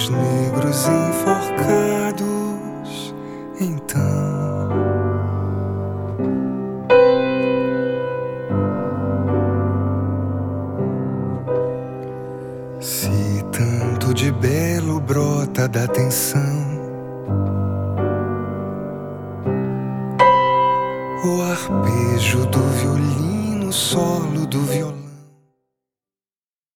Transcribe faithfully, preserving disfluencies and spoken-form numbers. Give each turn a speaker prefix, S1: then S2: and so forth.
S1: olhos negros enforcados, então se tanto de belo brota da tensão, o arpejo do violino, o solo do violão,